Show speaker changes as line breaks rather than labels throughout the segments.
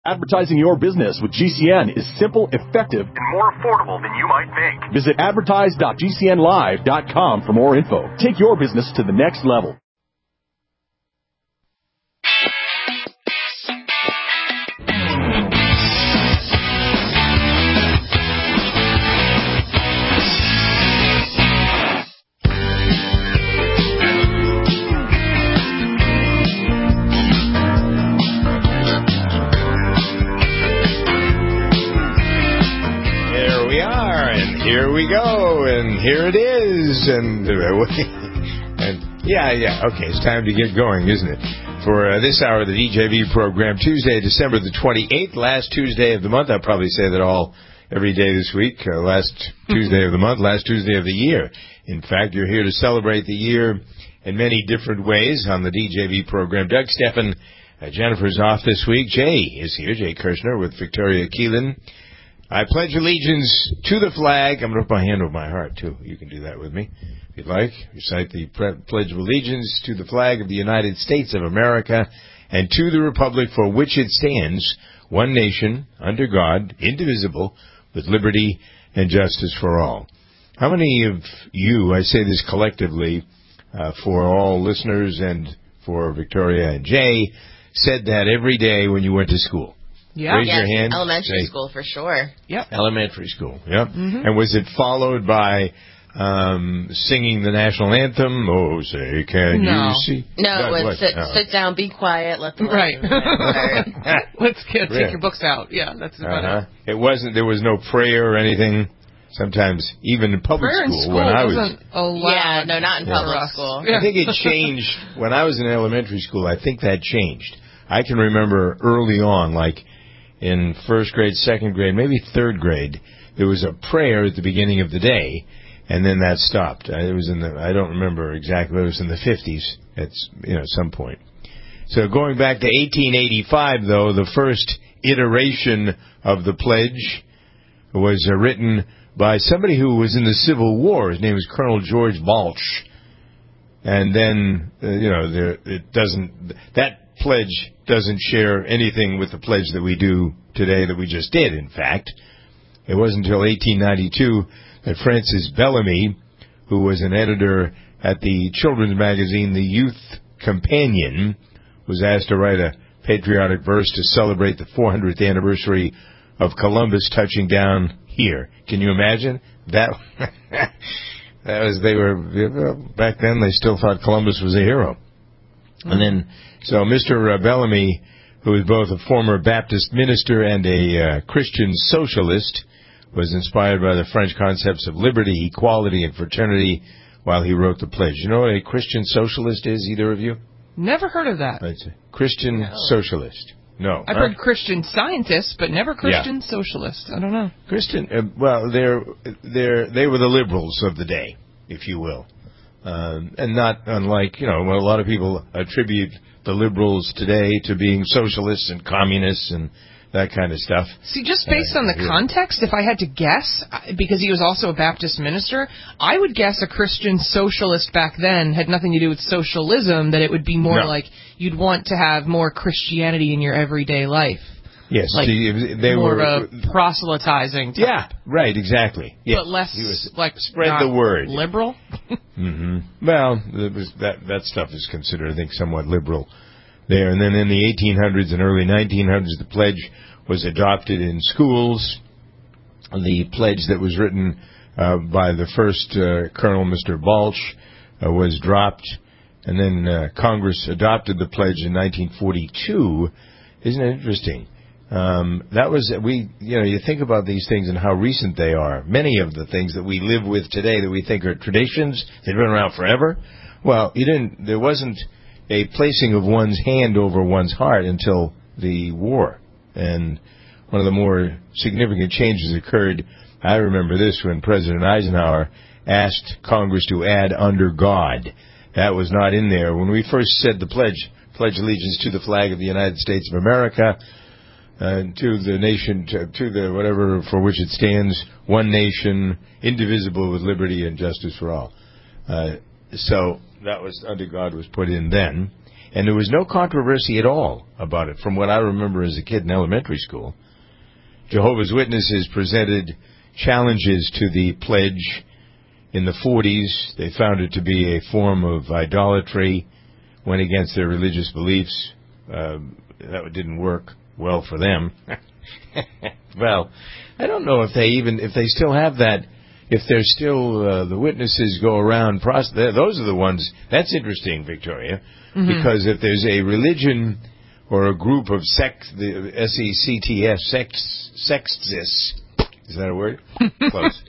Advertising your business with GCN is simple, effective, and more affordable than you might think. Visit advertise.gcnlive.com for more info. Take your business to the next level.
Here we go, and here it is, and yeah, okay, it's time to get going, isn't it? For this hour of the DJV program, Tuesday, December the 28th, last Tuesday of the month. I'll probably say that every day this week, last Tuesday of the month, last Tuesday of the year. In fact, you're here to celebrate the year in many different ways on the DJV program. Doug Steffen, Jennifer's off this week. Jay is here, Jay Kirshner with Victoria Keelan. I pledge allegiance to the flag. I'm going to put my hand over my heart, too. You can do that with me, if you'd like. Recite the Pledge of Allegiance to the flag of the United States of America and to the republic for which it stands, one nation, under God, indivisible, with liberty and justice for all. How many of you, I say this collectively for all listeners and for Victoria and Jay, said that every day when you went to school?
Yeah.
Raise your hand.
Elementary school for sure.
Yep. Elementary school. Yep. Mm-hmm. And was it followed by singing the national anthem? Oh, say, can you see?
No, it was sit down, be quiet, let the
right. Let's take your books out. Yeah, that's about it.
It wasn't. There was no prayer or anything. Sometimes even in public school when I was.
Yeah, no, not in public school.
I think it changed when I was in elementary school. I think that changed. I can remember early on, like in first grade, second grade, maybe third grade, there was a prayer at the beginning of the day, and then that stopped. It was I don't remember exactly, it was in the 50s at some point. So going back to 1885, though, the first iteration of the pledge was written by somebody who was in the Civil War. His name was Colonel George Balch. And then, that pledge doesn't share anything with the pledge that we do today that we just did, in fact. It wasn't until 1892 that Francis Bellamy, who was an editor at the children's magazine The Youth Companion, was asked to write a patriotic verse to celebrate the 400th anniversary of Columbus touching down here. Can you imagine? Back then they still thought Columbus was a hero. And then, so Mr. Bellamy, who was both a former Baptist minister and a Christian socialist, was inspired by the French concepts of liberty, equality, and fraternity while he wrote the pledge. You know what a Christian socialist is, either of you?
Never heard of that.
Christian socialist. No.
I've heard Christian scientist, but never Christian socialist. I don't know.
Christian, well, they were the liberals of the day, if you will. And not unlike, a lot of people attribute the liberals today to being socialists and communists and that kind of stuff.
See, just based on the context, if I had to guess, because he was also a Baptist minister, I would guess a Christian socialist back then had nothing to do with socialism, that it would be more like you'd want to have more Christianity in your everyday life.
Yes,
like
they
more
were
of a proselytizing type.
Yeah, right, exactly. Yes.
But less
spread the word.
Liberal?
Mm-hmm. Well, that stuff is considered, I think, somewhat liberal there. And then in the 1800s and early 1900s, the pledge was adopted in schools. The pledge that was written by the first Colonel, Mr. Balch, was dropped. And then Congress adopted the pledge in 1942. Isn't it interesting? You think about these things and how recent they are. Many of the things that we live with today that we think are traditions, they've been around forever. Well, there wasn't a placing of one's hand over one's heart until the war. And one of the more significant changes occurred, I remember this, when President Eisenhower asked Congress to add under God. That was not in there. When we first said the pledge allegiance to the flag of the United States of America, to the nation, to the whatever for which it stands, one nation, indivisible, with liberty and justice for all. So that was under God was put in then. And there was no controversy at all about it from what I remember as a kid in elementary school. Jehovah's Witnesses presented challenges to the pledge in the 40s. They found it to be a form of idolatry, went against their religious beliefs. That didn't work well for them. Well, I don't know if they still have that. If there's still the witnesses go around, those are the ones. That's interesting, Victoria, because if there's a religion or a group of the SECTS, sextists, is that a word? Close.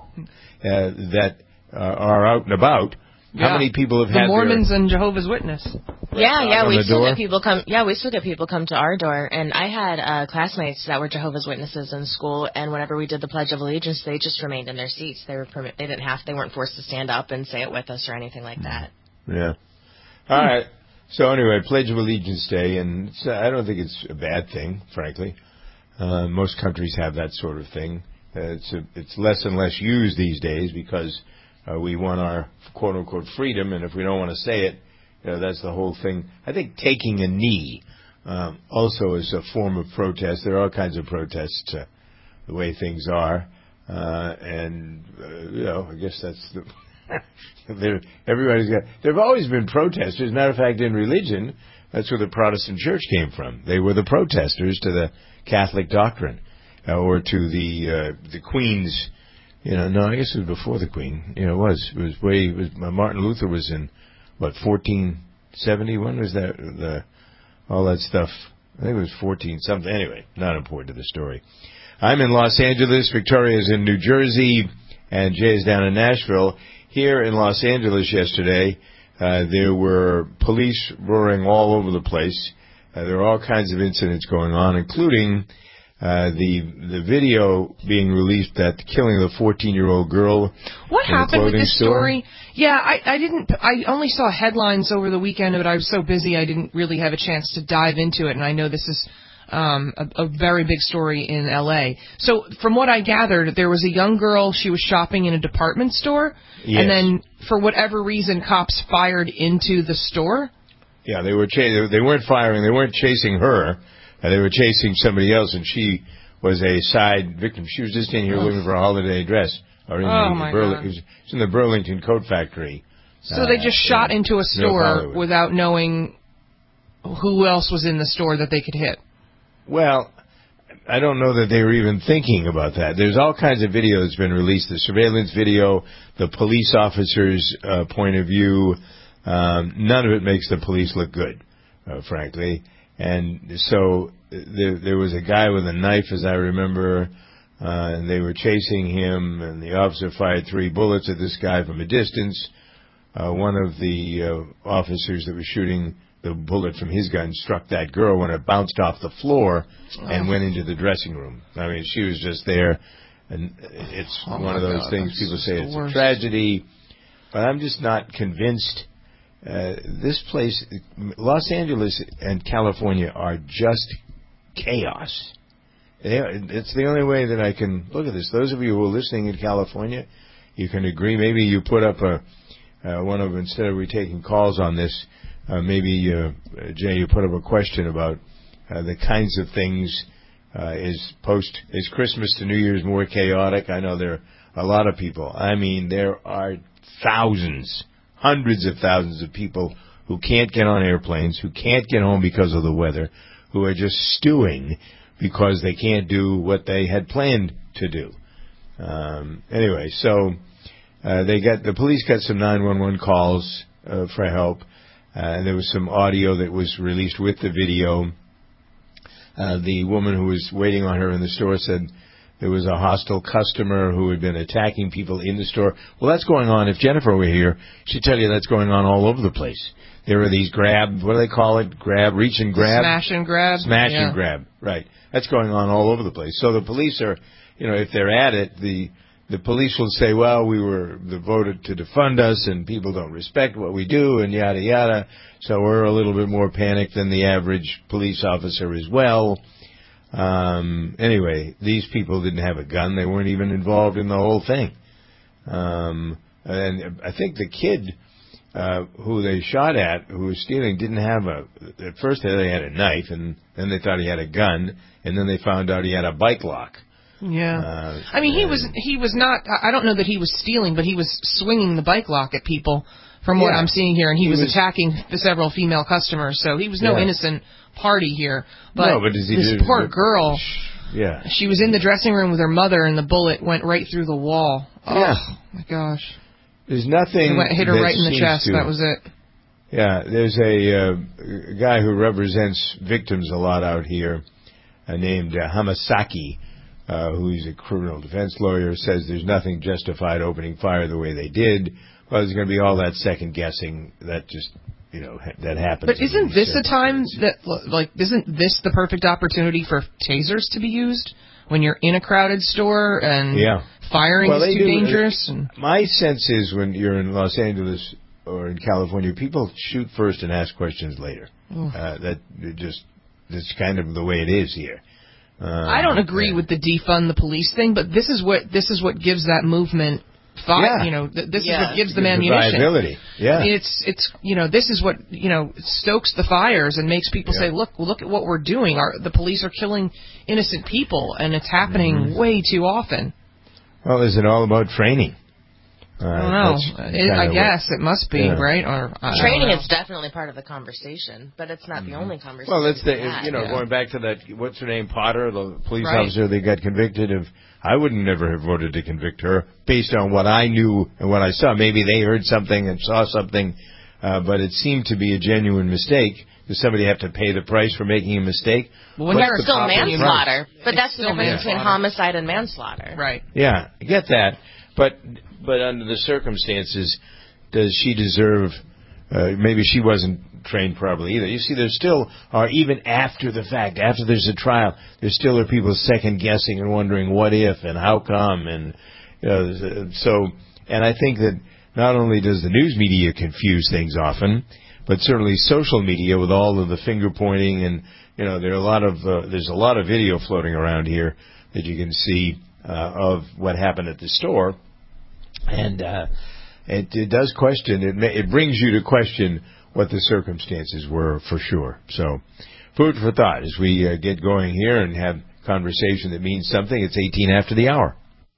That are out and about. Yeah. How many people have had
Mormons and Jehovah's Witness?
Yeah, we still get people come. Yeah, we still get people come to our door. And I had classmates that were Jehovah's Witnesses in school, and whenever we did the Pledge of Allegiance, they just remained in their seats. They weren't forced to stand up and say it with us or anything like that.
Yeah. All right. So anyway, Pledge of Allegiance Day, and I don't think it's a bad thing, frankly. Most countries have that sort of thing. It's less and less used these days because we want our quote-unquote freedom, and if we don't want to say it, that's the whole thing. I think taking a knee also is a form of protest. There are all kinds of protests the way things are, and I guess that's everybody's got. There have always been protesters. As a matter of fact, in religion, that's where the Protestant church came from. They were the protesters to the Catholic doctrine, or to the Queen's. No, I guess it was before the Queen. It was Martin Luther was in, 1470? When was that? All that stuff. I think it was 14 something. Anyway, not important to the story. I'm in Los Angeles. Victoria's in New Jersey. And Jay's down in Nashville. Here in Los Angeles yesterday, there were police roaring all over the place. There are all kinds of incidents going on, including the video being released that the killing of the 14-year-old girl.
What happened with this story? Yeah, I only saw headlines over the weekend, but I was so busy I didn't really have a chance to dive into it, and I know this is a very big story in L.A. So from what I gathered, there was a young girl, she was shopping in a department store, yes. And then for whatever reason, cops fired into the store?
Yeah, they weren't firing, they weren't chasing her. They were chasing somebody else, and she was a side victim. She was just in here looking for a holiday dress. Or in in the Burlington Coat Factory.
So they just shot into a store without knowing who else was in the store that they could hit?
Well, I don't know that they were even thinking about that. There's all kinds of video that's been released. The surveillance video, the police officer's point of view. None of it makes the police look good, frankly. And so there was a guy with a knife, as I remember, and they were chasing him, and the officer fired 3 bullets at this guy from a distance. One of the officers that was shooting the bullet from his gun struck that girl when it bounced off the floor and went into the dressing room. I mean, she was just there, and it's one of those things people say it's a tragedy, but I'm just not convinced. This place, Los Angeles and California, are just chaos. It's the only way that I can look at this. Those of you who are listening in California, you can agree. Maybe you put up instead of we taking calls on this, maybe, Jay, you put up a question about the kinds of things. Is Christmas to New Year's more chaotic? I know there are a lot of people. I mean, there are thousands, hundreds of thousands of people who can't get on airplanes, who can't get home because of the weather, who are just stewing because they can't do what they had planned to do. Anyway, so the police got some 911 calls for help, and there was some audio that was released with the video. The woman who was waiting on her in the store said there was a hostile customer who had been attacking people in the store. Well, that's going on. If Jennifer were here, she'd tell you that's going on all over the place. There are these what do they call it? Reach and grab?
Smash and grab.
And grab, right. That's going on all over the place. So the police are, if they're at it, the police will say, well, we were voted to defund us and people don't respect what we do and yada, yada. So we're a little bit more panicked than the average police officer as well. Anyway, these people didn't have a gun. They weren't even involved in the whole thing. And I think the kid who they shot at, who was stealing, didn't have at first they had a knife, and then they thought he had a gun, and then they found out he had a bike lock.
Yeah. I mean, he was not, I don't know that he was stealing, but he was swinging the bike lock at people from what I'm seeing here, and he was attacking several female customers, so he was no innocent party here. But, this poor girl, she was in the dressing room with her mother, and the bullet went right through the wall. Oh, my gosh.
There's nothing
it hit her right in the chest, that was it.
Yeah, there's a guy who represents victims a lot out here named Hamasaki, who's a criminal defense lawyer, says there's nothing justified opening fire the way they did. Well, there's going to be all that second guessing that just, that happens.
But isn't this a time that, isn't this the perfect opportunity for tasers to be used when you're in a crowded store and firing is too dangerous?
My sense is when you're in Los Angeles or in California, people shoot first and ask questions later. That's kind of the way it is here.
I don't agree with the defund the police thing, but this is what gives that movement this is what gives them ammunition.
Viability. Yeah.
It's this is what stokes the fires and makes people say, look at what we're doing. The police are killing innocent people, and it's happening way too often.
Well, is it all about training?
I don't know. I guess it must be, right? Or
training is definitely part of the conversation, but it's not the only conversation.
Well, it's going back to that. What's her name? Potter, the police officer they got convicted of. I would never have voted to convict her based on what I knew and what I saw. Maybe they heard something and saw something, but it seemed to be a genuine mistake. Does somebody have to pay the price for making a mistake?
Well, that's still manslaughter, but that's the difference between homicide and manslaughter.
Right.
Yeah, I get that. But under the circumstances, does she deserve... maybe she wasn't trained properly either. You see, there still are, even after the fact, after there's a trial, there still are people second-guessing and wondering what if and how come. And and I think that not only does the news media confuse things often, but certainly social media with all of the finger-pointing and, there's a lot of video floating around here that you can see of what happened at the store. And it does question, it brings you to question what the circumstances were for sure. So, food for thought as we get going here and have conversation that means something. It's 18 after the hour.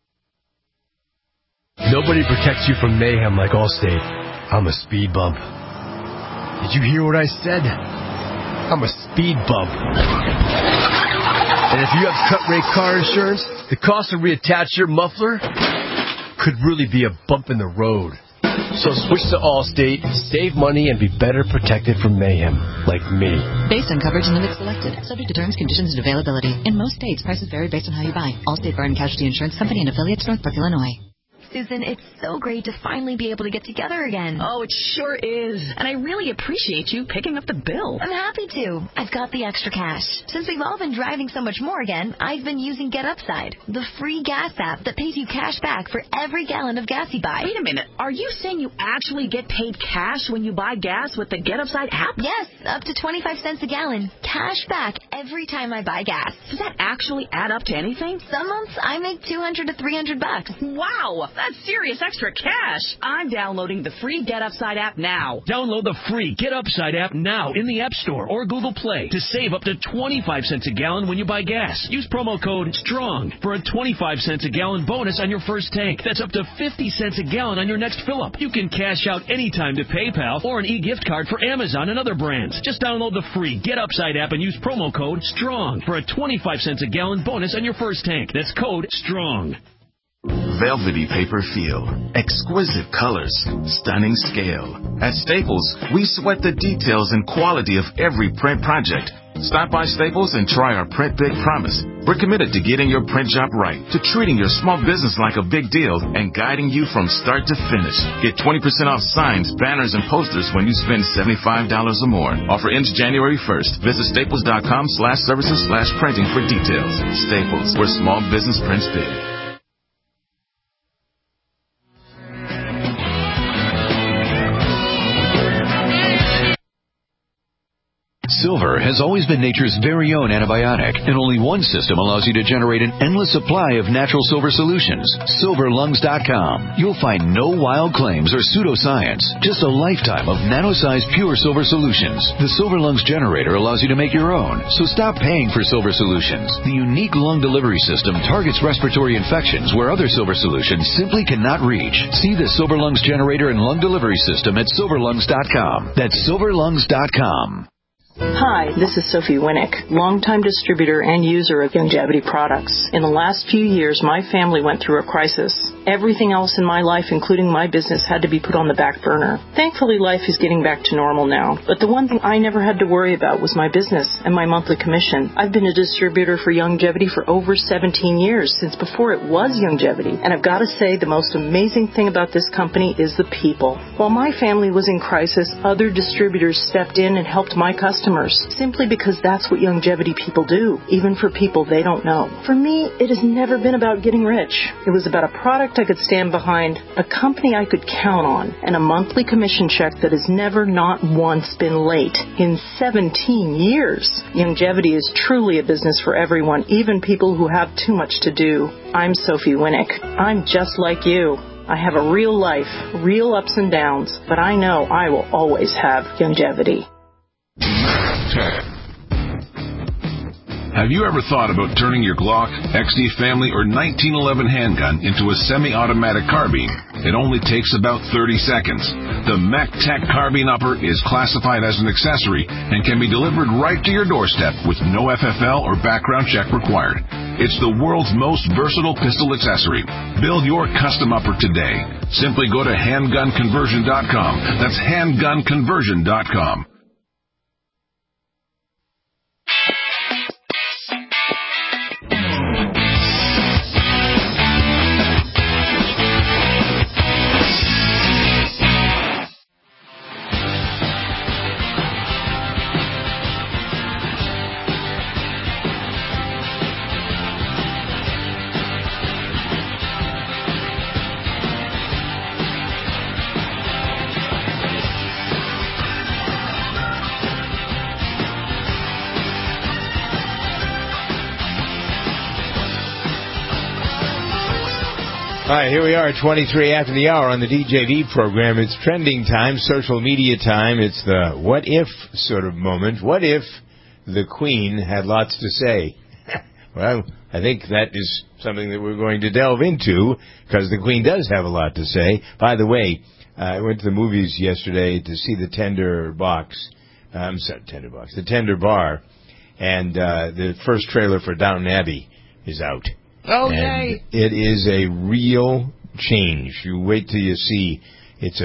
Nobody protects you from mayhem like Allstate. I'm a speed bump. Did you hear what I said? I'm a speed bump. And if you have cut rate car insurance, the cost to reattach your muffler could really be a bump in the road. So switch to Allstate, save money, and be better protected from mayhem, like me.
Based on coverage and limits selected, subject to terms, conditions, and availability. In most states, prices vary based on how you buy. Allstate Fire and Casualty Insurance Company and affiliates, Northbrook, Illinois.
Susan, it's so great to finally be able to get together again.
Oh, it sure is. And I really appreciate you picking up the bill.
I'm happy to. I've got the extra cash. Since we've all been driving so much more again, I've been using Get Upside, the free gas app that pays you cash back for every gallon of gas you buy.
Wait a minute. Are you saying you actually get paid cash when you buy gas with the Get Upside app?
Yes, up to 25 cents a gallon. Cash back every time I buy gas.
Does that actually add up to anything?
Some months I make $200 to $300.
Wow, that's serious extra cash. I'm downloading the free Get Upside app now.
Download the free Get Upside app now in the App Store or Google Play to save up to 25 cents a gallon when you buy gas. Use promo code STRONG for a 25 cents a gallon bonus on your first tank. That's up to 50 cents a gallon on your next fill-up. You can cash out anytime to PayPal or an e-gift card for Amazon and other brands. Just download the free Get Upside app and use promo code STRONG for a 25 cents a gallon bonus on your first tank. That's code STRONG.
Velvety paper feel, exquisite colors, stunning scale. At Staples, we sweat the details and quality of every print project. Stop by Staples and try our Print Big Promise. We're committed to getting your print job right, to treating your small business like a big deal, and guiding you from start to finish. Get 20% off signs, banners, and posters when you spend $75 or more. Offer ends January 1st. Visit staples.com/services/printing for details. Staples, where small business prints big.
Silver has always been nature's very own antibiotic, and only one system allows you to generate an endless supply of natural silver solutions. SilverLungs.com. You'll find no wild claims or pseudoscience, just a lifetime of nano-sized pure silver solutions. The Silver Lungs generator allows you to make your own, so stop paying for silver solutions. The unique lung delivery system targets respiratory infections where other silver solutions simply cannot reach. See the Silver Lungs generator and lung delivery system at SilverLungs.com. That's SilverLungs.com.
Hi, this is Sophie Winnick, longtime distributor and user of Youngevity products. In the last few years, my family went through a crisis. Everything else in my life, including my business, had to be put on the back burner. Thankfully, life is getting back to normal now. But the one thing I never had to worry about was my business and my monthly commission. I've been a distributor for Youngevity for over 17 years, since before it was Youngevity. And I've got to say, the most amazing thing about this company is the people. While my family was in crisis, other distributors stepped in and helped my customers, simply because that's what Youngevity people do, even for people they don't know. For me, it has never been about getting rich. It was about a product I could stand behind, a company I could count on, and a monthly commission check that has never not once been late in 17 years. Youngevity is truly a business for everyone, even people who have too much to do. I'm Sophie Winnick. I'm just like you. I have a real life, real ups and downs, but I know I will always have Youngevity.
Have you ever thought about turning your Glock, XD Family, or 1911 handgun into a semi-automatic carbine? It only takes about 30 seconds. The MacTech Carbine Upper is classified as an accessory and can be delivered right to your doorstep with no FFL or background check required. It's the world's most versatile pistol accessory. Build your custom upper today. Simply go to handgunconversion.com. That's handgunconversion.com.
All right, here we are, 23 after the hour on the DJV program. It's trending time, social media time. It's the what if sort of moment. What if the Queen had lots to say? Well, I think that is something that we're going to delve into, because the Queen does have a lot to say. By the way, I went to the movies yesterday to see The Tender Bar, and the first trailer for Downton Abbey is out.
Oh,
and
yay!
It is a real change. You wait till you see. It's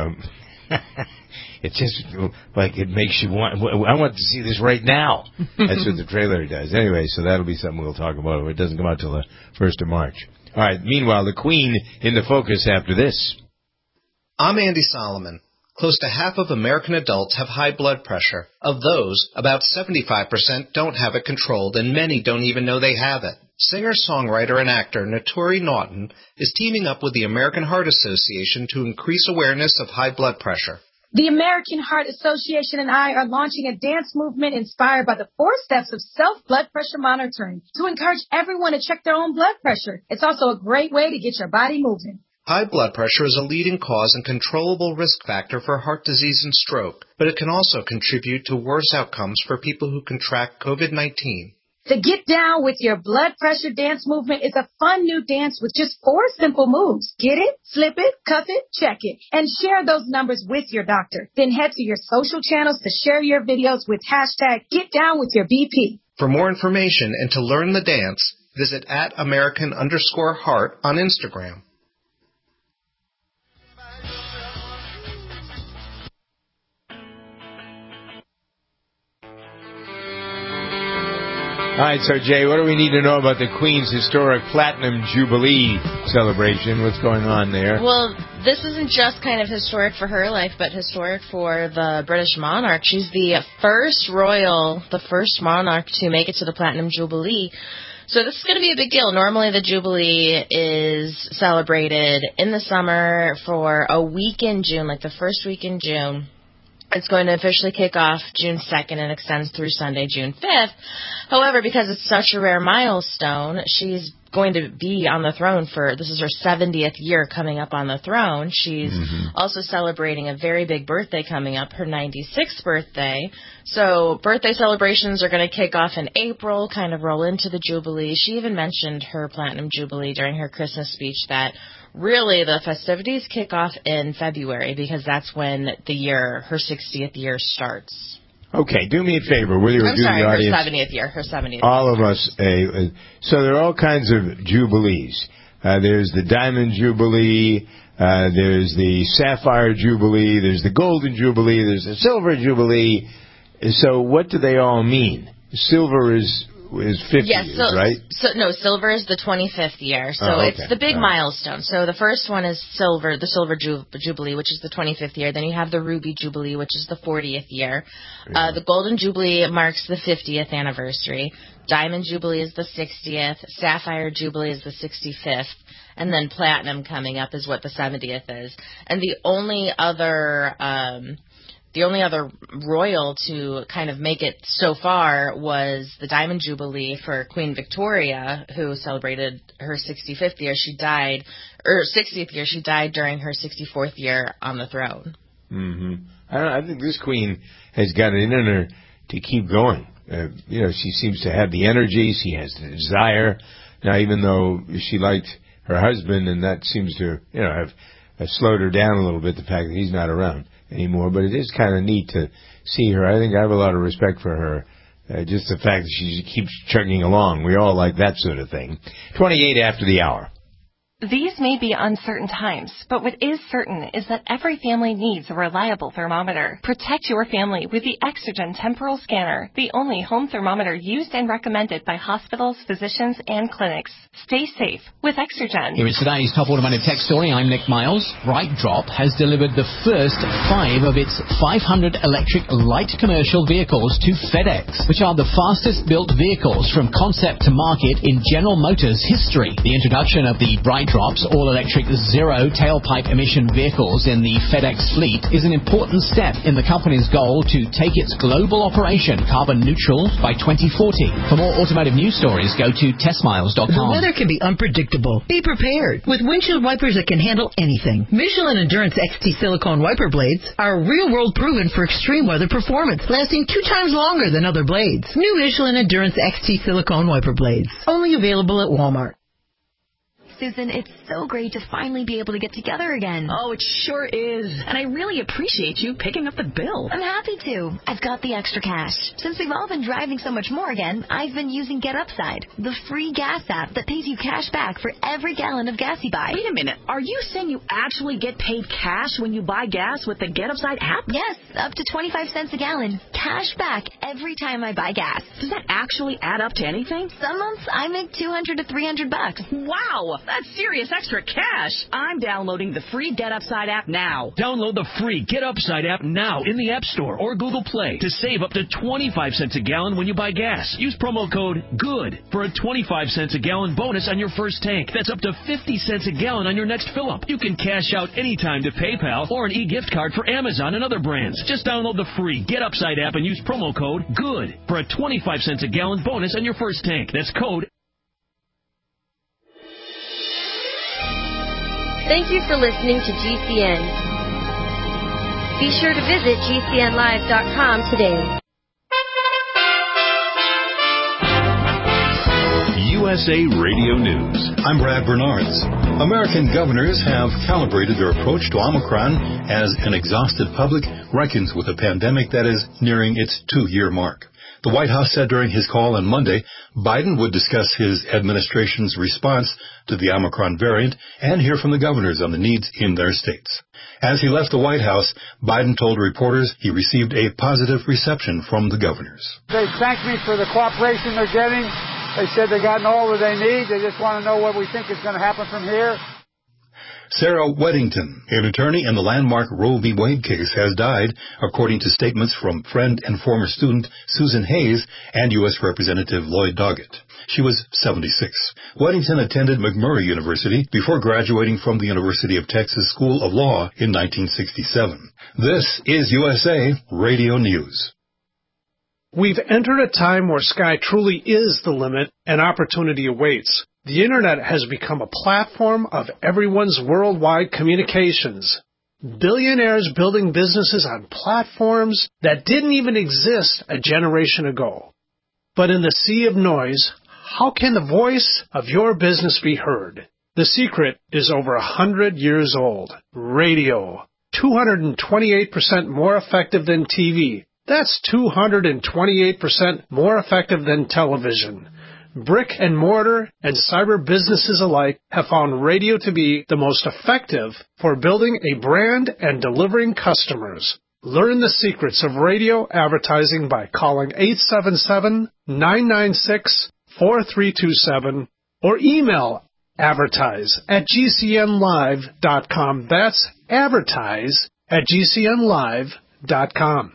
just like it makes you want. I want to see this right now. That's what the trailer does. Anyway, so that'll be something we'll talk about. It doesn't come out till the 1st of March. All right. Meanwhile, the Queen in the focus after this.
I'm Andy Solomon. Close to half of American adults have high blood pressure. Of those, about 75% don't have it controlled, and many don't even know they have it. Singer-songwriter and actor Naturi Naughton is teaming up with the American Heart Association to increase awareness of high blood pressure.
The American Heart Association and I are launching a dance movement inspired by the 4 steps of self-blood pressure monitoring to encourage everyone to check their own blood pressure. It's also a great way to get your body moving.
High blood pressure is a leading cause and controllable risk factor for heart disease and stroke, but it can also contribute to worse outcomes for people who contract COVID-19.
The Get Down with Your Blood Pressure Dance movement is a fun new dance with just 4 simple moves. Get it, slip it, cuff it, check it, and share those numbers with your doctor. Then head to your social channels to share your videos with hashtag #GetDownWithYourBP.
For more information and to learn the dance, visit @American_Heart on Instagram.
All right, so Jay, what do we need to know about the Queen's historic Platinum Jubilee celebration? What's going on there?
Well, this isn't just kind of historic for her life, but historic for the British monarch. She's the first monarch to make it to the Platinum Jubilee. So this is going to be a big deal. Normally the Jubilee is celebrated in the summer for a week in June, like the first week in June. It's going to officially kick off June 2nd and extends through Sunday, June 5th. However, because it's such a rare milestone, she's going to be on the throne this is her 70th year coming up on the throne. She's also celebrating a very big birthday coming up, her 96th birthday. So birthday celebrations are going to kick off in April, kind of roll into the Jubilee. She even mentioned her Platinum Jubilee during her Christmas speech, that really the festivities kick off in February because that's when her 60th year starts.
Okay, do me a favor, will you?
I'm sorry, her 70th year. Her 70th
all of us. So there are all kinds of Jubilees. There's the Diamond Jubilee. There's the Sapphire Jubilee. There's the Golden Jubilee. There's the Silver Jubilee. So what do they all mean? Silver is 50 years, right?
Silver is the 25th year. So it's the big milestone. So the first one is silver, the Silver Jubilee, which is the 25th year. Then you have the Ruby Jubilee, which is the 40th year. The Golden Jubilee marks the 50th anniversary. Diamond Jubilee is the 60th. Sapphire Jubilee is the 65th. And then Platinum coming up is what the 70th is. And the only other royal to kind of make it so far was the Diamond Jubilee for Queen Victoria, who celebrated her 65th year. 60th year. She died during her 64th year on the throne.
I think this queen has got it in her to keep going. She seems to have the energy. She has the desire. Now, even though she liked her husband, and that seems to, have slowed her down a little bit, the fact that he's not around anymore, but it is kind of neat to see her. I think I have a lot of respect for her. Just the fact that she keeps chugging along. We all like that sort of thing. 28 after the hour.
These may be uncertain times, but what is certain is that every family needs a reliable thermometer. Protect your family with the Exergen Temporal Scanner, the only home thermometer used and recommended by hospitals, physicians, and clinics. Stay safe with Exergen.
Here is today's top automotive tech story. I'm Nick Miles. BrightDrop has delivered the first 5 of its 500 electric light commercial vehicles to FedEx, which are the fastest built vehicles from concept to market in General Motors history. The introduction of the BrightDrop's all-electric zero tailpipe emission vehicles in the FedEx fleet is an important step in the company's goal to take its global operation carbon neutral by 2040. For more automotive news stories, go to testmiles.com.
The weather can be unpredictable. Be prepared with windshield wipers that can handle anything. Michelin Endurance XT silicone wiper blades are real-world proven for extreme weather performance, lasting 2 times longer than other blades. New Michelin Endurance XT silicone wiper blades, only available at Walmart.
Susan, it's so great to finally be able to get together again.
Oh, it sure is. And I really appreciate you picking up the bill.
I'm happy to. I've got the extra cash. Since we've all been driving so much more again, I've been using Get Upside, the free gas app that pays you cash back for every gallon of gas you buy.
Wait a minute. Are you saying you actually get paid cash when you buy gas with the Get Upside app?
Yes, up to 25 cents a gallon. Cash back every time I buy gas.
Does that actually add up to anything?
Some months I make $200 to $300.
Wow! That's serious extra cash. I'm downloading the free Get Upside app now.
Download the free Get Upside app now in the App Store or Google Play to save up to 25 cents a gallon when you buy gas. Use promo code GOOD for a 25 cents a gallon bonus on your first tank. That's up to 50 cents a gallon on your next fill-up. You can cash out anytime to PayPal or an e-gift card for Amazon and other brands. Just download the free Get Upside app and use promo code GOOD for a 25 cents a gallon bonus on your first tank. That's code.
Thank you for listening to GCN. Be sure to visit GCNlive.com today.
USA Radio News.
I'm Brad Bernards. American governors have calibrated their approach to Omicron as an exhausted public reckons with a pandemic that is nearing its 2-year mark. The White House said during his call on Monday, Biden would discuss his administration's response to the Omicron variant and hear from the governors on the needs in their states. As he left the White House, Biden told reporters he received a positive reception from the governors.
They thanked me for the cooperation they're getting. They said they gotten all that they need. They just want to know what we think is going to happen from here.
Sarah Weddington, an attorney in the landmark Roe v. Wade case, has died, according to statements from friend and former student Susan Hayes and U.S. Representative Lloyd Doggett. She was 76. Weddington attended McMurray University before graduating from the University of Texas School of Law in 1967. This is USA Radio News.
We've entered a time where sky truly is the limit and opportunity awaits. The Internet has become a platform of everyone's worldwide communications. Billionaires building businesses on platforms that didn't even exist a generation ago. But in the sea of noise, how can the voice of your business be heard? The secret is over 100 years old. Radio. 228% more effective than TV. That's 228% more effective than television. Brick and mortar and cyber businesses alike have found radio to be the most effective for building a brand and delivering customers. Learn the secrets of radio advertising by calling 877-996-4327 or email advertise@gcnlive.com. That's advertise@gcnlive.com.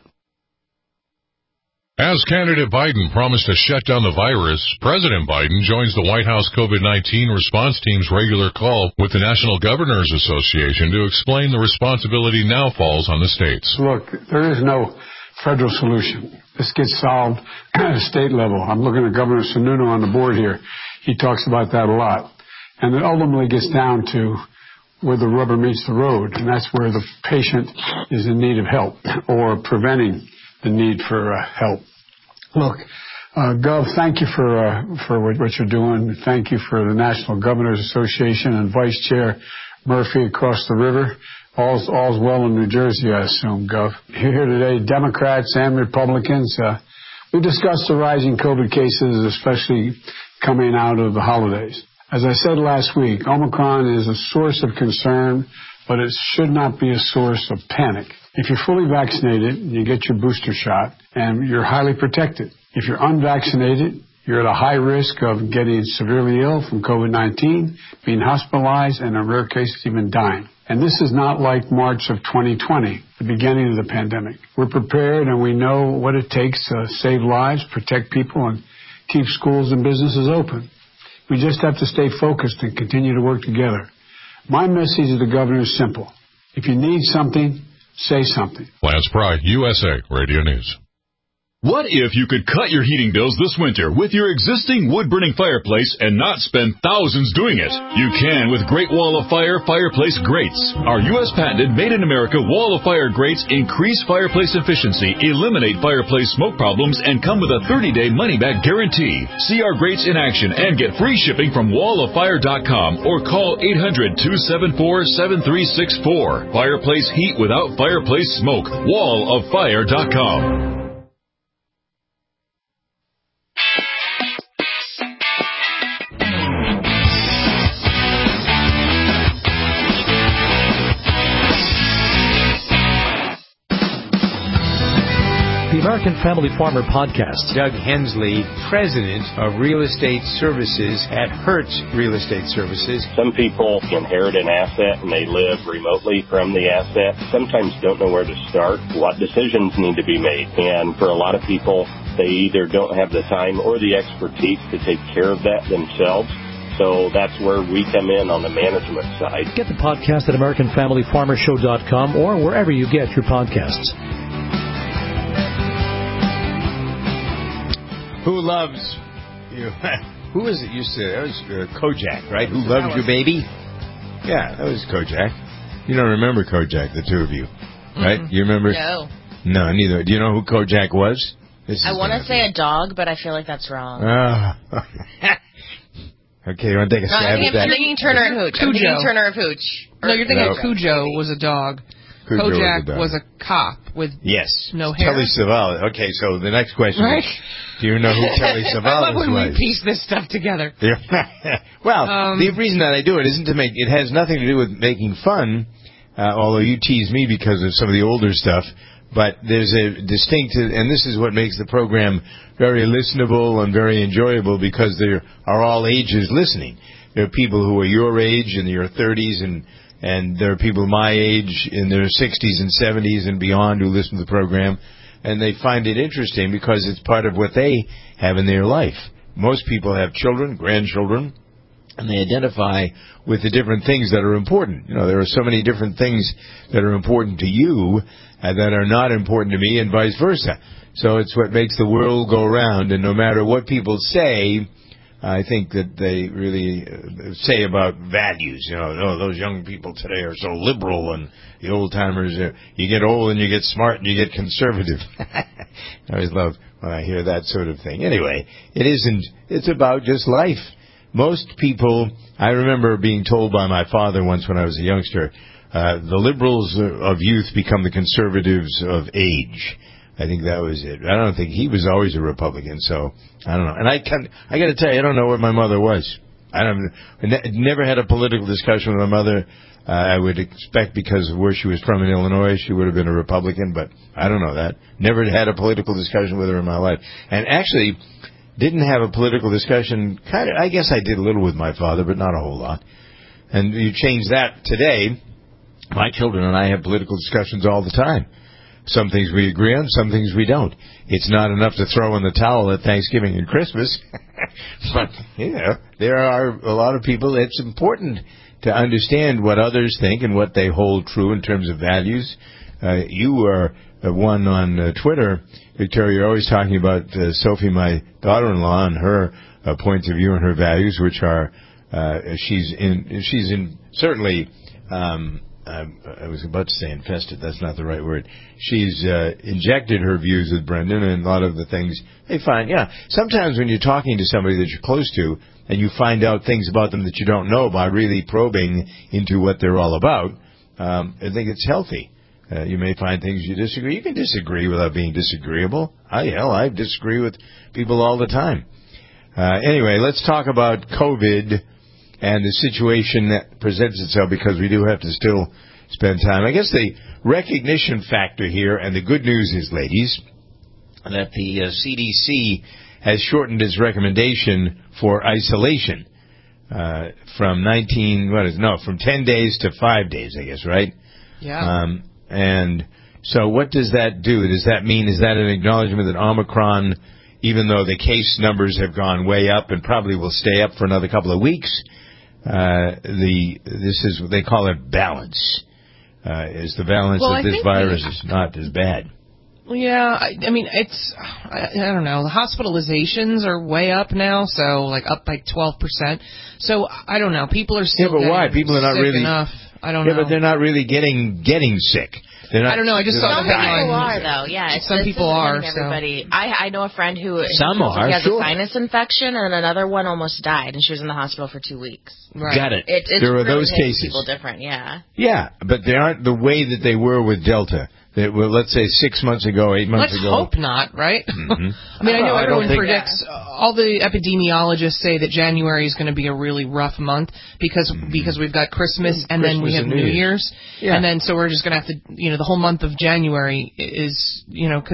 As candidate Biden promised to shut down the virus, President Biden joins the White House COVID-19 response team's regular call with the National Governors Association to explain the responsibility now falls on the states.
Look, there is no federal solution. This gets solved at a state level. I'm looking at Governor Sununu on the board here. He talks about that a lot. And it ultimately gets down to where the rubber meets the road, and that's where the patient is in need of help or preventing the need for help. Look, Gov, thank you for what you're doing. Thank you for the National Governors Association and Vice Chair Murphy across the river. All's well in New Jersey, I assume, Gov. Here today, Democrats and Republicans. We discussed the rising COVID cases, especially coming out of the holidays. As I said last week, Omicron is a source of concern, but it should not be a source of panic. If you're fully vaccinated, you get your booster shot, and you're highly protected. If you're unvaccinated, you're at a high risk of getting severely ill from COVID-19, being hospitalized, and in rare cases even dying. And this is not like March of 2020, the beginning of the pandemic. We're prepared and we know what it takes to save lives, protect people, and keep schools and businesses open. We just have to stay focused and continue to work together. My message to the governor is simple. If you need something, say something.
Lance Pry, USA Radio News.
What if you could cut your heating bills this winter with your existing wood-burning fireplace and not spend thousands doing it? You can with Great Wall of Fire fireplace grates. Our U.S. patented made-in-America Wall of Fire grates increase fireplace efficiency, eliminate fireplace smoke problems, and come with a 30-day money-back guarantee. See our grates in action and get free shipping from walloffire.com or call 800-274-7364. Fireplace heat without fireplace smoke. walloffire.com.
American Family Farmer Podcast.
Doug Hensley, president of Real Estate Services at Hertz Real Estate Services.
Some people inherit an asset and they live remotely from the asset. Sometimes don't know where to start, what decisions need to be made. And for a lot of people, they either don't have the time or the expertise to take care of that themselves. So that's where we come in on the management side.
Get the podcast at AmericanFamilyFarmerShow.com or wherever you get your podcasts.
Who loves you? Who is it used to? That was Kojak, right? Who loves you, baby? Yeah, that was Kojak. You don't remember Kojak, the two of you, right? You remember?
No.
No, neither. Do you know who Kojak was?
I want to say a dog, but I feel like that's wrong.
Okay, you want to take a stab at that?
I'm thinking Turner and Hooch. I'm thinking Turner and Hooch.
No, you're thinking Cujo was a dog. Kojak was a cop with no hair.
Telly Savalas. Okay, so the next question is, do you know who Telly Savalas was?
I love when we piece this stuff together.
Well, the reason that I do it isn't to make, it has nothing to do with making fun, although you tease me because of some of the older stuff, but there's a distinct, and this is what makes the program very listenable and very enjoyable because there are all ages listening. There are people who are your age in your 30s and And there are people my age in their 60s and 70s and beyond who listen to the program, and they find it interesting because it's part of what they have in their life. Most people have children, grandchildren, and they identify with the different things that are important. You know, there are so many different things that are important to you that are not important to me, and vice versa. So it's what makes the world go round, and no matter what people say, I think that they really say about values. You know, oh, those young people today are so liberal, and the old-timers, you get old and you get smart and you get conservative. I always love when I hear that sort of thing. Anyway, it's about just life. Most people, I remember being told by my father once when I was a youngster, the liberals of youth become the conservatives of age. I think that was it. I don't think he was always a Republican, so I don't know. And I got to tell you, I don't know what my mother was. I never had a political discussion with my mother. I would expect because of where she was from in Illinois, she would have been a Republican, but I don't know that. Never had a political discussion with her in my life. And actually didn't have a political discussion, I guess I did a little with my father, but not a whole lot. And you change that today, my children and I have political discussions all the time. Some things we agree on, some things we don't. It's not enough to throw in the towel at Thanksgiving and Christmas. But, there are a lot of people. It's important to understand what others think and what they hold true in terms of values. You are one on Twitter, Victoria. You're always talking about Sophie, my daughter-in-law, and her points of view and her values, which are she's in certainly. I was about to say infested. That's not the right word. She's injected her views with Brendan, and a lot of the things they find. Yeah, sometimes when you're talking to somebody that you're close to, and you find out things about them that you don't know by really probing into what they're all about, I think it's healthy. You may find things you disagree. You can disagree without being disagreeable. I disagree with people all the time. Anyway, let's talk about COVID and the situation that presents itself, because we do have to still spend time. I guess the recognition factor here, and the good news is, ladies, that the CDC has shortened its recommendation for isolation from 10 days to 5 days, I guess, right?
Yeah.
And so what does that do? Does that mean, is that an acknowledgement that Omicron, even though the case numbers have gone way up and probably will stay up for another couple of weeks, this is what they call it balance. Is the balance that this virus is not as bad?
Yeah, I mean, I don't know. The hospitalizations are way up now, so like up by 12%. So I don't know. People are still
but why? People are not really
enough. I don't know.
But they're not really getting sick.
I don't know. I just saw the headline.
Some people are, though. Yeah,
some people are.
Everybody. I know a friend who has a sinus infection, and another one almost died, and she was in the hospital for 2 weeks.
Right. Got it.
It's
there are
really
those cases.
People different, yeah.
Yeah, but they aren't the way that they were with Delta. That were, let's say, 6 months ago, 8 months ago.
Let's hope not, right?
Mm-hmm.
I mean, I know everyone predicts. All the epidemiologists say that January is going to be a really rough month because we've got Christmas and then we have New Year's. Yeah. And then so we're just going to have to, the whole month of January is,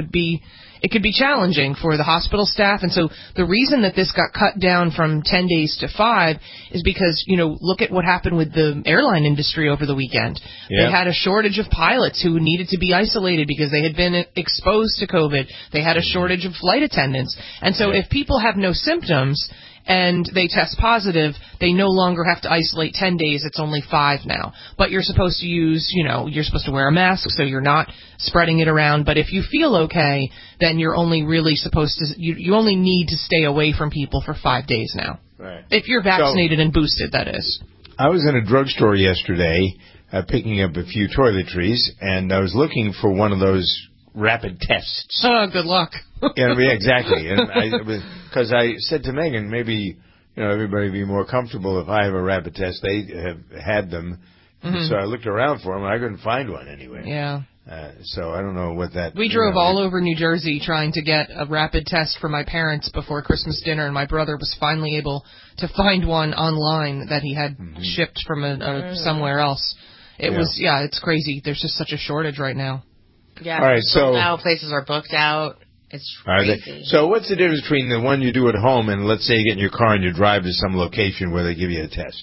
could be challenging for the hospital staff. And so the reason that this got cut down from 10 days to 5 is because, look at what happened with the airline industry over the weekend. Yep. They had a shortage of pilots who needed to be isolated because they had been exposed to COVID. They had a shortage of flight attendants. And so if people have no symptoms and they test positive, they no longer have to isolate 10 days. It's only 5 now. But you're supposed to use, you're supposed to wear a mask so you're not spreading it around. But if you feel okay, then you're only really supposed to, you only need to stay away from people for 5 days now.
Right.
If you're vaccinated and boosted, that is.
I was in a drugstore yesterday picking up a few toiletries, and I was looking for one of those rapid tests.
Oh, good luck.
Yeah, exactly. And because I said to Megan, maybe everybody would be more comfortable if I have a rapid test. They have had them, so I looked around for them, and I couldn't find one anywhere.
Yeah.
So I don't know what that.
We drove all over New Jersey trying to get a rapid test for my parents before Christmas dinner, and my brother was finally able to find one online that he had shipped from somewhere else. It was it's crazy. There's just such a shortage right now.
Yeah.
All right, so
now places are booked out. It's crazy.
So what's the difference between the one you do at home and let's say you get in your car and you drive to some location where they give you a test?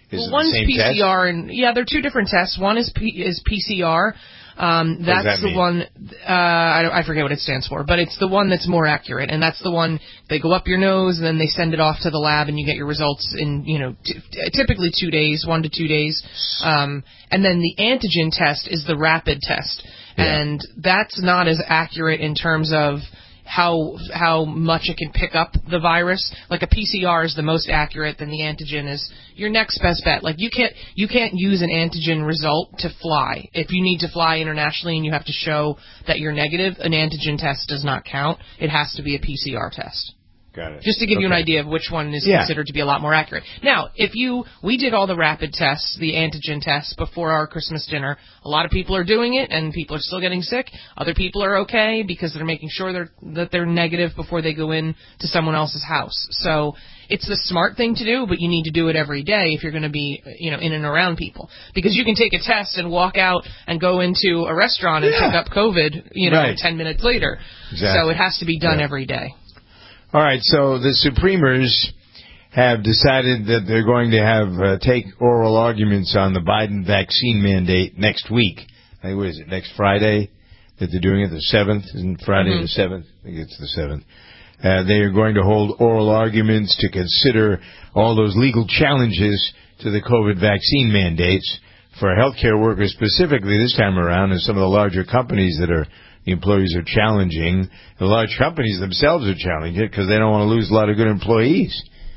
Is
one's
the same
PCR,
test?
and they're two different tests. One is PCR. That's the one. I forget what it stands for, but it's the one that's more accurate, and that's the one they go up your nose, and then they send it off to the lab, and you get your results in typically 2 days, 1 to 2 days. And then the antigen test is the rapid test, and that's not as accurate in terms of how much it can pick up the virus. Like a PCR is the most accurate, then the antigen is your next best bet. Like you can't use an antigen result to fly. If you need to fly internationally and you have to show that you're negative, an antigen test does not count. It has to be a PCR test.
Got it.
Just to give you an idea of which one is considered to be a lot more accurate. Now, we did all the rapid tests, the antigen tests, before our Christmas dinner. A lot of people are doing it, and people are still getting sick. Other people are okay because they're making sure that they're negative before they go in to someone else's house. So it's the smart thing to do, but you need to do it every day if you're going to be, in and around people. Because you can take a test and walk out and go into a restaurant and pick up COVID, 10 minutes later.
Exactly.
So it has to be done every day.
All right, so the Supremers have decided that they're going to have take oral arguments on the Biden vaccine mandate next week. I think, what is it, next Friday that they're doing it, the 7th? Isn't Friday the 7th? I think it's the 7th. They are going to hold oral arguments to consider all those legal challenges to the COVID vaccine mandates for healthcare workers specifically this time around, and some of the larger companies that the employees are challenging. The large companies themselves are challenging it because they don't want to lose a lot of good employees.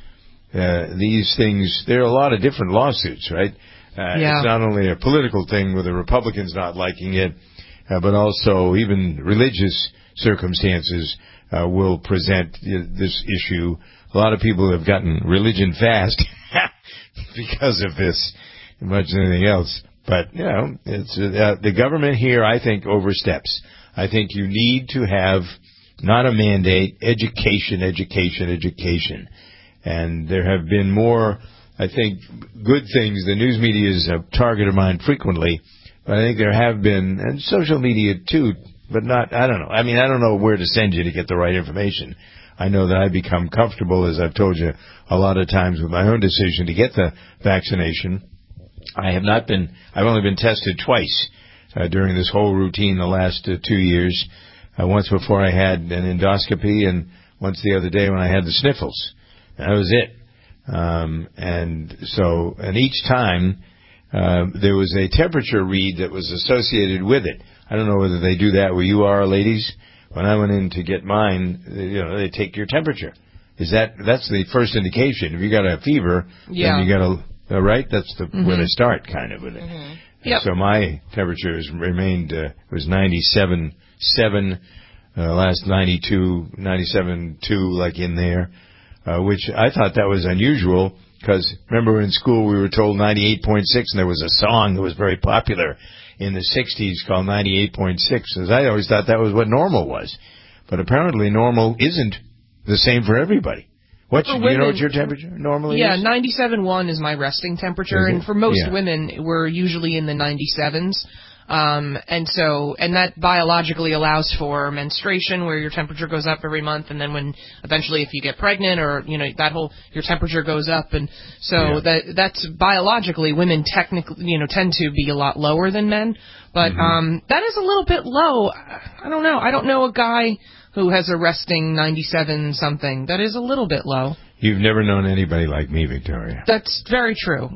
These things, there are a lot of different lawsuits, right? It's not only a political thing with the Republicans not liking it, but also even religious circumstances will present this issue. A lot of people have gotten religion fast because of this, as much as anything else. But, it's the government here, I think, oversteps. I think you need to have not a mandate, education. And there have been more, I think, good things. The news media is a target of mine frequently, but I think there have been, and social media too, but not, I don't know. I mean, I don't know where to send you to get the right information. I know that I've become comfortable, as I've told you a lot of times, with my own decision to get the vaccination. I've only been tested twice during this whole routine the last 2 years. Once before I had an endoscopy, and once the other day when I had the sniffles. That was it. And each time there was a temperature read that was associated with it. I don't know whether they do that where you are, ladies. When I went in to get mine, they take your temperature. That's the first indication. If you got a fever, then you got right? That's where they start, kind of, with it. Mm-hmm. Yep. So my temperature has remained, was 97.7, last 97.2, like in there, which I thought that was unusual, because remember in school we were told 98.6, and there was a song that was very popular in the 60s called 98.6. I always thought that was what normal was. But apparently normal isn't the same for everybody. Do you know what your temperature normally is?
97.1 is my resting temperature, and for most women, we're usually in the 97s. And that biologically allows for menstruation, where your temperature goes up every month, and then when eventually if you get pregnant or your temperature goes up, and so that's biologically women technically tend to be a lot lower than men, but that is a little bit low. I don't know. I don't know a guy who has a resting 97 something. That is a little bit low.
You've never known anybody like me, Victoria.
That's very true.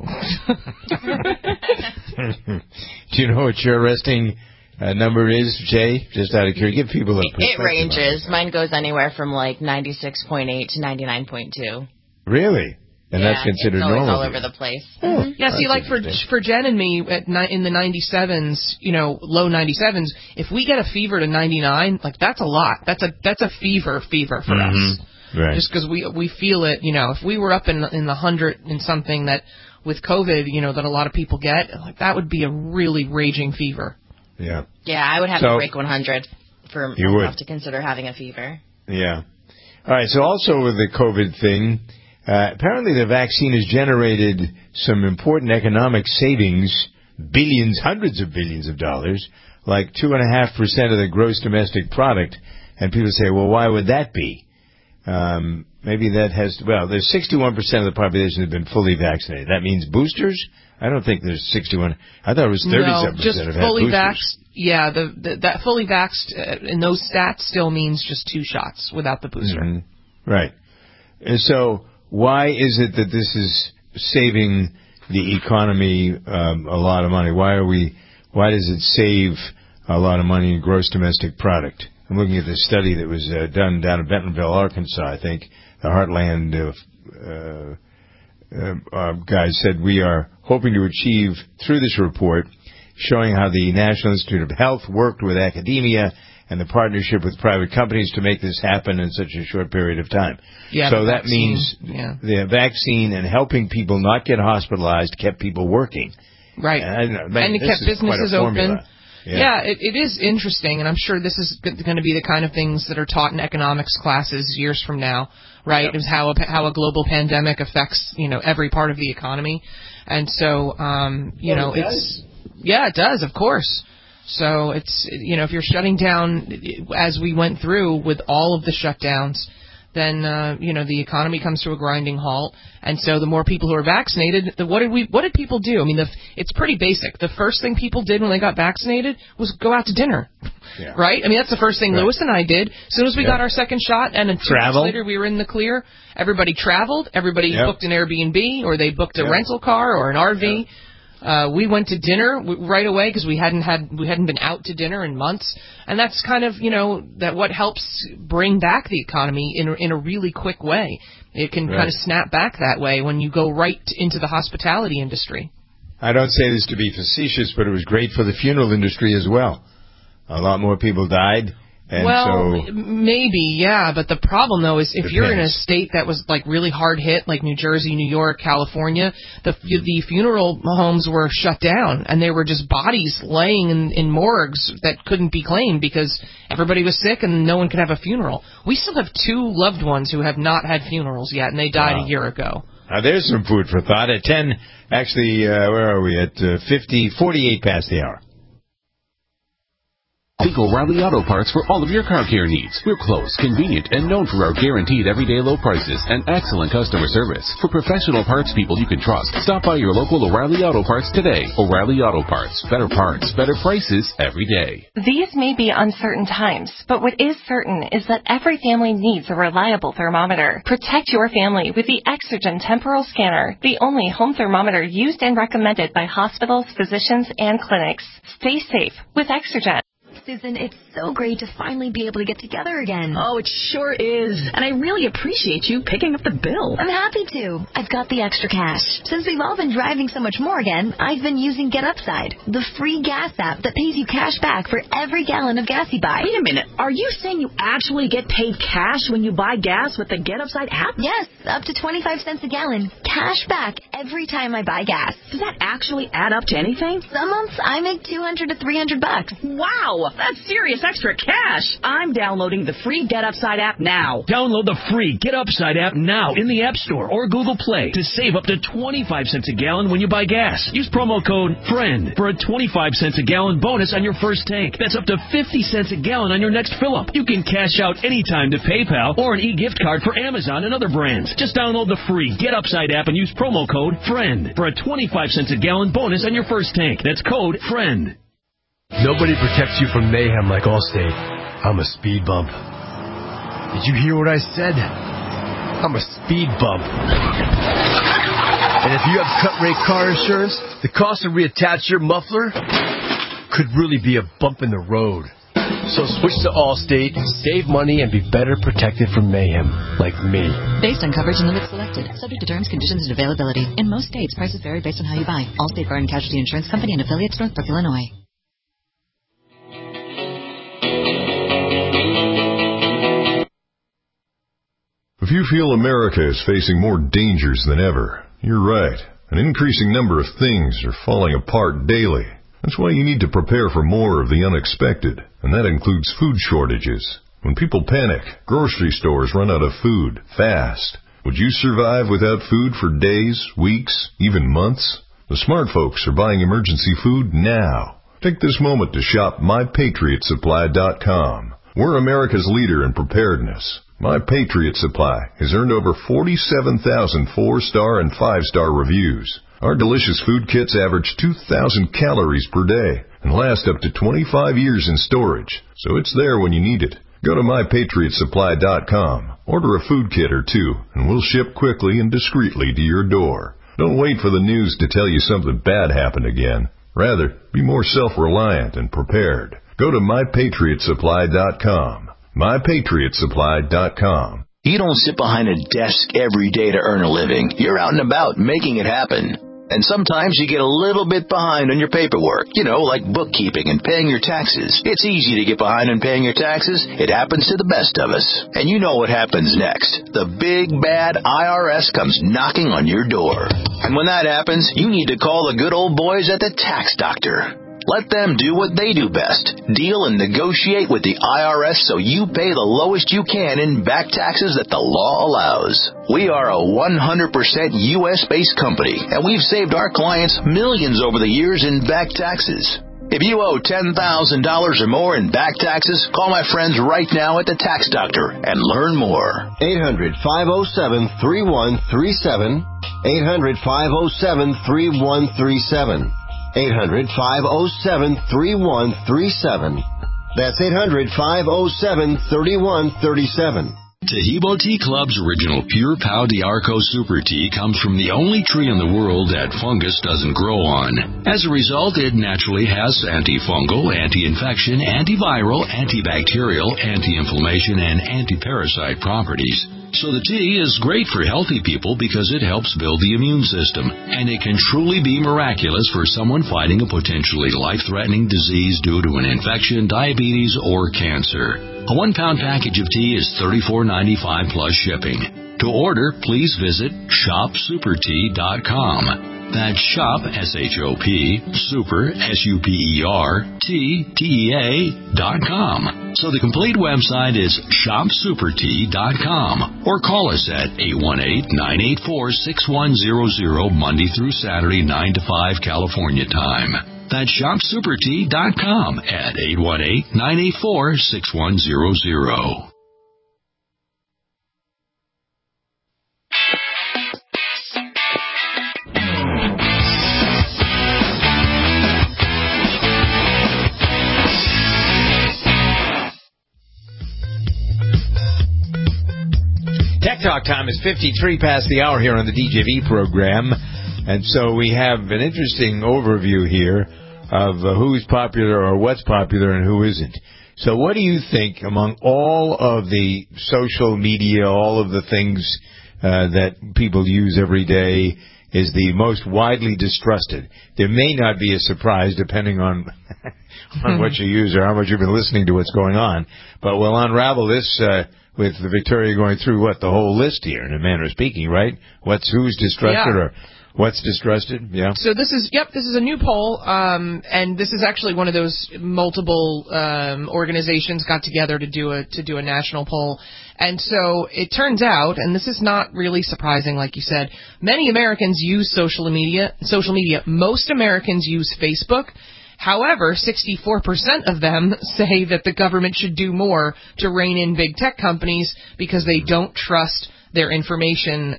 Do you know what your resting number is, Jay? Just out of curiosity. Give people a perspective.
It ranges. Mine goes anywhere from like 96.8 to 99.2.
Really? And that's considered normal.
It's all over the place.
Oh,
yeah, see, like for Jen and me in the 97s, low 97s, if we get a fever to 99, like that's a lot. That's a fever for us.
Right.
Just because we feel it, if we were up in the 100 and something that with COVID, that a lot of people get, like that would be a really raging fever.
Yeah.
Yeah, I would have to break 100 for myself to consider having a fever.
Yeah. All right. So also with the COVID thing, apparently the vaccine has generated some important economic savings, billions, hundreds of billions of dollars, like 2.5% of the gross domestic product. And people say, well, why would that be? Maybe that has, there's 61% of the population have been fully vaccinated. That means boosters? I don't think there's 61. I thought it was 37%
no, just
have
fully
had
vaxxed. Yeah, that fully vaxxed in those stats still means just 2 shots without the booster.
Mm-hmm. Right. And so why is it that this is saving the economy a lot of money? Why does it save a lot of money in gross domestic product? I'm looking at this study that was done down in Bentonville, Arkansas, I think. The Heartland guys said, we are hoping to achieve, through this report, showing how the National Institute of Health worked with academia and the partnership with private companies to make this happen in such a short period of time.
Yeah,
so that means the vaccine and helping people not get hospitalized kept people working.
Right. And it kept businesses open. Yeah, it is interesting, and I'm sure this is going to be the kind of things that are taught in economics classes years from now, right? Yep. Is how a global pandemic affects, every part of the economy. And so, it does, of course. So it's, if you're shutting down, as we went through with all of the shutdowns, then, the economy comes to a grinding halt. And so the more people who are vaccinated, what did people do? I mean, it's pretty basic. The first thing people did when they got vaccinated was go out to dinner. Yeah. Right? I mean, that's the first thing Lewis and I did. As soon as we got our second shot and 2 weeks later we were in the clear, everybody traveled. Everybody booked an Airbnb or they booked a rental car or an RV. We went to dinner right away because we hadn't been out to dinner in months, and that's kind of that what helps bring back the economy in a really quick way. It can kind of snap back that way when you go right into the hospitality industry.
I don't say this to be facetious, but it was great for the funeral industry as well. A lot more people died. And
maybe, yeah, but the problem, though, is if you're in a state that was, really hard hit, like New Jersey, New York, California, the funeral homes were shut down, and there were just bodies laying in morgues that couldn't be claimed because everybody was sick and no one could have a funeral. We still have 2 loved ones who have not had funerals yet, and they died a year ago.
Now, there's some food for thought. At 10, actually, where are we? At 48 past the hour.
Think O'Reilly Auto Parts for all of your car care needs. We're close, convenient, and known for our guaranteed everyday low prices and excellent customer service. For professional parts people you can trust, stop by your local O'Reilly Auto Parts today. O'Reilly Auto Parts. Better parts, better prices every day.
These may be uncertain times, but what is certain is that every family needs a reliable thermometer. Protect your family with the Exergen Temporal Scanner, the only home thermometer used and recommended by hospitals, physicians, and clinics. Stay safe with Exergen.
Susan, it's so great to finally be able to get together again.
Oh, it sure is. And I really appreciate you picking up the bill.
I'm happy to. I've got the extra cash. Since we've all been driving so much more again, I've been using Get Upside, the free gas app that pays you cash back for every gallon of gas you buy.
Wait a minute. Are you saying you actually get paid cash when you buy gas with the Get Upside app?
Yes, up to 25 cents a gallon. Cash back every time I buy gas.
Does that actually add up to anything?
Some months I make $200 to $300.
Wow! That's serious extra cash. I'm downloading the free Get Upside app now.
Download the free Get Upside app now in the App Store or Google Play to save up to 25 cents a gallon when you buy gas. Use promo code FRIEND for a 25 cents a gallon bonus on your first tank. That's up to 50 cents a gallon on your next fill-up. You can cash out anytime to PayPal or an e-gift card for Amazon and other brands. Just download the free Get Upside app and use promo code FRIEND for a 25 cents a gallon bonus on your first tank. That's code FRIEND.
Nobody protects you from mayhem like Allstate. I'm a speed bump. Did you hear what I said? I'm a speed bump. And if you have cut-rate car insurance, the cost to reattach your muffler could really be a bump in the road. So switch to Allstate, save money, and be better protected from mayhem, like me.
Based on coverage and limits selected, subject to terms, conditions, and availability. In most states, prices vary based on how you buy. Allstate Fire and Casualty Insurance Company and affiliates, Northbrook, Illinois.
If you feel America is facing more dangers than ever, you're right. An increasing number of things are falling apart daily. That's why you need to prepare for more of the unexpected, and that includes food shortages. When people panic, grocery stores run out of food fast. Would you survive without food for days, weeks, even months? The smart folks are buying emergency food now. Take this moment to shop MyPatriotSupply.com. We're America's leader in preparedness. My Patriot Supply has earned over 47,000 4-star and 5-star reviews. Our delicious food kits average 2,000 calories per day and last up to 25 years in storage, so it's there when you need it. Go to MyPatriotSupply.com, order a food kit or two, and we'll ship quickly and discreetly to your door. Don't wait for the news to tell you something bad happened again. Rather, be more self-reliant and prepared. Go to MyPatriotSupply.com. MyPatriotSupply.com.
You don't sit behind a desk every day to earn a living. You're out and about making it happen. And sometimes you get a little bit behind on your paperwork, like bookkeeping and paying your taxes. It's easy to get behind on paying your taxes. It happens to the best of us. And you know what happens next. The big, bad IRS comes knocking on your door. And when that happens, you need to call the good old boys at the Tax Doctor. Let them do what they do best. Deal and negotiate with the IRS so you pay the lowest you can in back taxes that the law allows. We are a 100% U.S.-based company, and we've saved our clients millions over the years in back taxes. If you owe $10,000 or more in back taxes, call my friends right now at the Tax Doctor and learn more.
800-507-3137. 800-507-3137. 800-507-3137. That's 800-507-3137.
Taheebo Tea Club's original Pure Pau d'Arco Super Tea comes from the only tree in the world that fungus doesn't grow on. As a result, it naturally has antifungal, anti-infection, antiviral, antibacterial, anti-inflammation, and anti-parasite properties. So the tea is great for healthy people because it helps build the immune system, and it can truly be miraculous for someone fighting a potentially life-threatening disease due to an infection, diabetes, or cancer. A 1-pound package of tea is $34.95 plus shipping. To order, please visit shopsupertea.com. That's shop, S-H-O-P, super, S-U-P-E-R, T-T-E-A.com. So the complete website is shopsupertea.com, or call us at 818-984-6100 Monday through Saturday, 9 to 5 California time. That's shopsupertea.com at 818-984-6100.
Tech Talk time is 53 past the hour here on the DJV program. And so we have an interesting overview here of who's popular or what's popular and who isn't. So what do you think among all of the social media, all of the things that people use every day is the most widely distrusted? There may not be a surprise depending on what you use or how much you've been listening to what's going on. But we'll unravel this with Victoria going through the whole list here in a manner of speaking, right? Who's distrusted or what's distrusted? Yeah. So
this is a new poll, and this is actually one of those multiple organizations got together to do a national poll. And so it turns out, and this is not really surprising, like you said, many Americans use social media. Most Americans use Facebook. However, 64% of them say that the government should do more to rein in big tech companies because they don't trust their information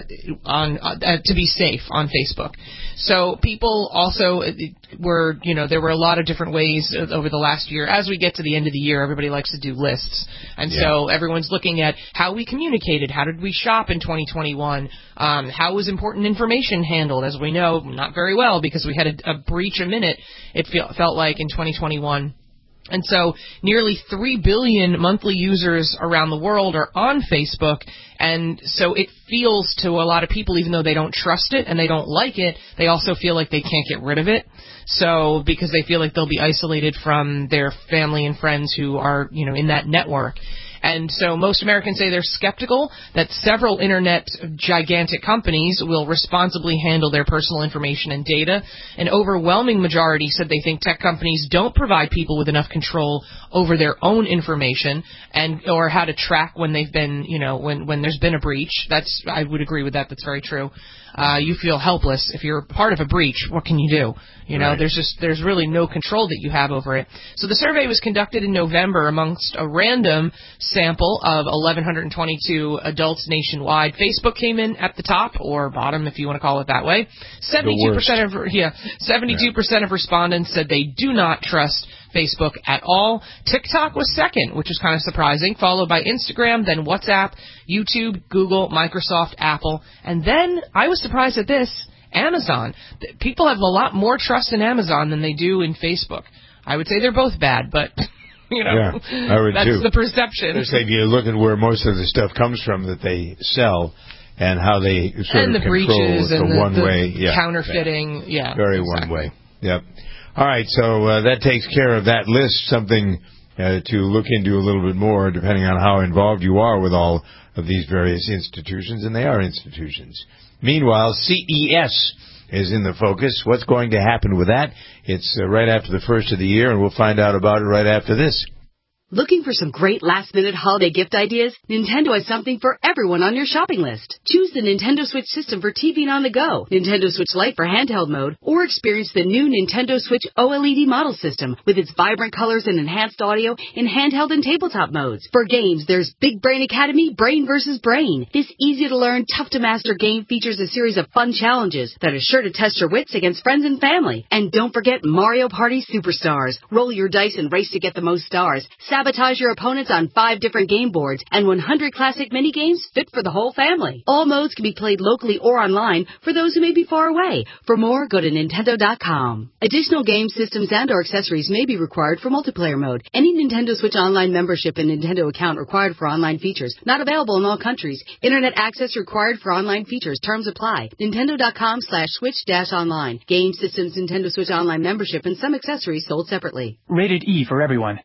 to be safe on Facebook. So people also there were a lot of different ways over the last year. As we get to the end of the year, everybody likes to do lists. And so everyone's looking at how we communicated, how did we shop in 2021, how was important information handled. As we know, not very well because we had a breach a minute, it felt like, in 2021. And so nearly 3 billion monthly users around the world are on Facebook, and so it feels to a lot of people, even though they don't trust it and they don't like it, they also feel like they can't get rid of it. So because they feel like they'll be isolated from their family and friends who are, in that network. And so most Americans say they're skeptical that several internet gigantic companies will responsibly handle their personal information and data. An overwhelming majority said they think tech companies don't provide people with enough control over their own information or how to track when they've been, when there's been a breach. I would agree with that. That's very true. You feel helpless. If you're part of a breach, what can you do? Right. There's really no control that you have over it. So the survey was conducted in November amongst a random sample of 1,122 adults nationwide. Facebook came in at the top, or bottom, if you want to call it that way. 72% of respondents said they do not trust Facebook at all. TikTok was second, which is kind of surprising, followed by Instagram, then WhatsApp, YouTube, Google, Microsoft, Apple, and then, I was surprised at this, Amazon. People have a lot more trust in Amazon than they do in Facebook. I would say they're both bad, but, you know,
I would
that's
too.
the perception.
Just like you look at where most of the stuff comes from that they sell and how they sort
and
of
the
control
breaches and
the one-way.
Counterfeiting. Yeah,
very
exactly.
one-way. Yep. All right, so that takes care of that list, something to look into a little bit more, depending on how involved you are with all of these various institutions, and they are institutions. Meanwhile, CES is in the focus. What's going to happen with that? It's right after the first of the year, and we'll find out about it right after this.
Looking for some great last-minute holiday gift ideas? Nintendo has something for everyone on your shopping list. Choose the Nintendo Switch system for TV and on the go, Nintendo Switch Lite for handheld mode, or experience the new Nintendo Switch OLED model system with its vibrant colors and enhanced audio in handheld and tabletop modes. For games, there's Big Brain Academy Brain vs. Brain. This easy-to-learn, tough-to-master game features a series of fun challenges that are sure to test your wits against friends and family. And don't forget Mario Party Superstars. Roll your dice and race to get the most stars. Sabotage your opponents on 5 different game boards and 100 classic minigames fit for the whole family. All modes can be played locally or online for those who may be far away. For more, go to Nintendo.com. Additional game systems and or accessories may be required for multiplayer mode. Any Nintendo Switch Online membership and Nintendo account required for online features. Not available in all countries. Internet access required for online features. Terms apply. Nintendo.com/switch-online. Game systems, Nintendo Switch Online membership, and some accessories sold separately.
Rated E for everyone.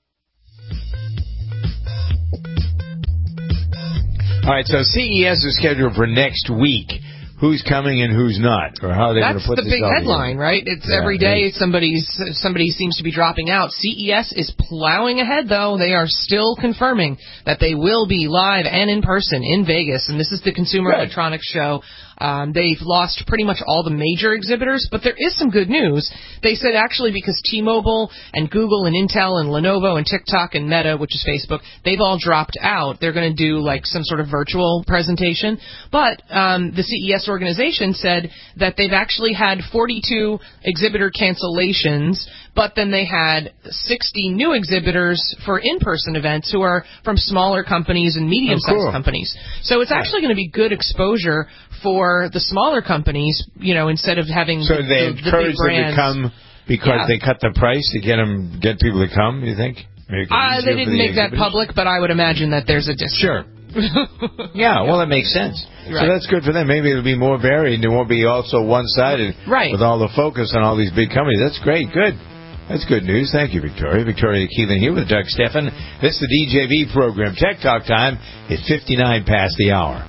All right, so CES is scheduled for next week. Who's coming and who's not, or how they're going to put this
That's the big
out
headline,
here.
right? It's every day somebody seems to be dropping out. CES is plowing ahead, though. They are still confirming that they will be live and in person in Vegas, and this is the Consumer Electronics Show. They've lost pretty much all the major exhibitors, but there is some good news. They said actually because T-Mobile and Google and Intel and Lenovo and TikTok and Meta, which is Facebook, they've all dropped out. They're going to do like some sort of virtual presentation. But the CES organization said that they've actually had 42 exhibitor cancellations, but then they had 60 new exhibitors for in-person events who are from smaller companies and medium-sized companies. So it's actually going to be good exposure for the smaller companies, you know, instead of having
so they encourage them to come because they cut the price to get people to come, you think?
They didn't make that public, but I would imagine that there's a discount.
Sure. Yeah, well, that makes sense.
Right.
So that's good for them. Maybe it'll be more varied. It won't be also one-sided with all the focus on all these big companies. That's great. Good. That's good news. Thank you, Victoria. Victoria Keelan here with Doug Steffen. This is the DJV program. Tech Talk time is 59 past the hour.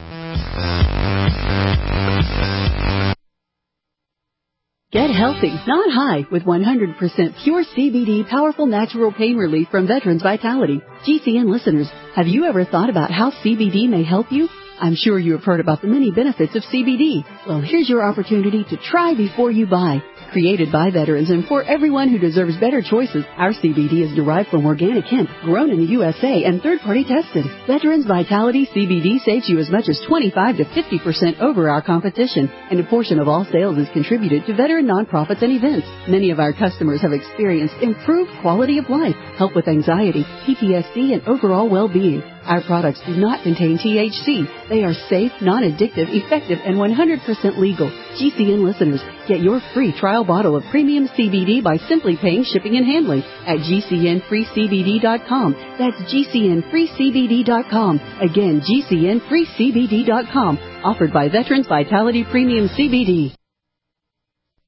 Get healthy, not high, with 100% pure CBD powerful natural pain relief from Veterans Vitality. GCN listeners, have you ever thought about how CBD may help you? I'm sure you have heard about the many benefits of CBD. Well, here's your opportunity to try before you buy. Created by veterans and for everyone who deserves better choices, our CBD is derived from organic hemp, grown in the USA and third-party tested. Veterans Vitality CBD saves you as much as 25 to 50% over our competition, and a portion of all sales is contributed to veteran nonprofits and events. Many of our customers have experienced improved quality of life, help with anxiety, PTSD, and overall well-being. Our products do not contain THC. They are safe, non-addictive, effective, and 100% legal. GCN listeners, get your free trial bottle of premium CBD by simply paying shipping and handling at GCNFreeCBD.com. That's GCNFreeCBD.com. Again, GCNFreeCBD.com. Offered by Veterans Vitality Premium CBD.